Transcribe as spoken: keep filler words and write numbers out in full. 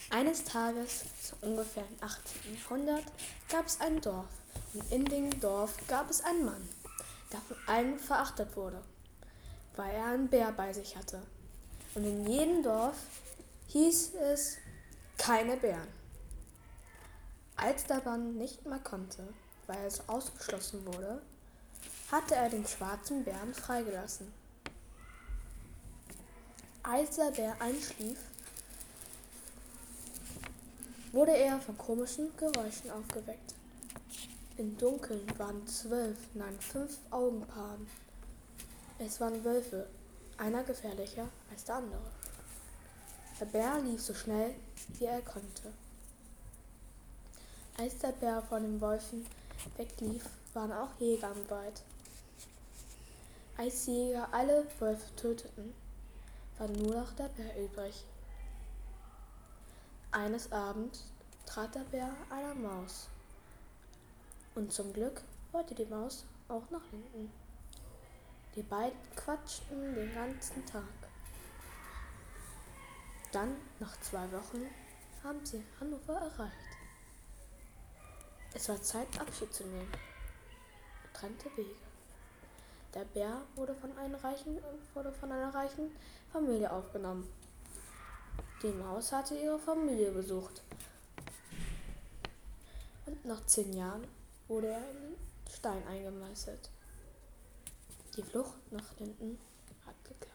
Eines Tages, so ungefähr im achtzehnten. Jahrhundert, gab es ein Dorf und in dem Dorf gab es einen Mann, der von allen verachtet wurde, weil er einen Bär bei sich hatte. Und in jedem Dorf hieß es keine Bären. Als der Mann nicht mehr konnte, weil er so ausgeschlossen wurde, hatte er den schwarzen Bären freigelassen. Als der Bär einschlief, wurde er von komischen Geräuschen aufgeweckt. Im Dunkeln waren zwölf, nein fünf Augenpaaren. Es waren Wölfe, einer gefährlicher als der andere. Der Bär lief so schnell, wie er konnte. Als der Bär von den Wölfen weglief, waren auch Jäger im Wald. Als die Jäger alle Wölfe töteten, war nur noch der Bär übrig. Eines Abends trat der Bär einer Maus. Und zum Glück wollte die Maus auch nach hinten. Die beiden quatschten den ganzen Tag. Dann, nach zwei Wochen, haben sie Hannover erreicht. Es war Zeit, Abschied zu nehmen. Getrennte Wege. Der Bär wurde von, einer reichen, wurde von einer reichen Familie aufgenommen. Die Maus hatte ihre Familie besucht. Und nach zehn Jahren wurde er in den Stein eingemeißelt. Die Flucht nach hinten hat geklappt.